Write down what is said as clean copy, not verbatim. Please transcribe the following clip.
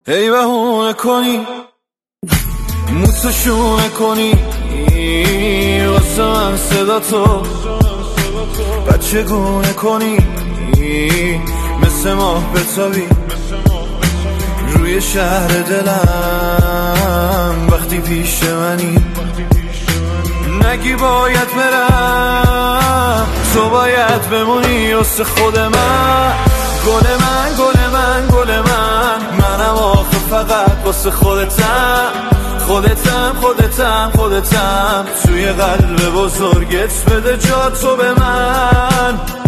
ای بهونه کنی موتشونه کنی واسه من صدا تو بچه گونه کنی مثل ماه بتابی روی شهر دلم وقتی پیش منی نگی باید برم تو باید بمونی واسه خود من گل من گل من گل منم آخه فقط واسه خودتم خودتم توی قلب بزرگت بده جا تو به من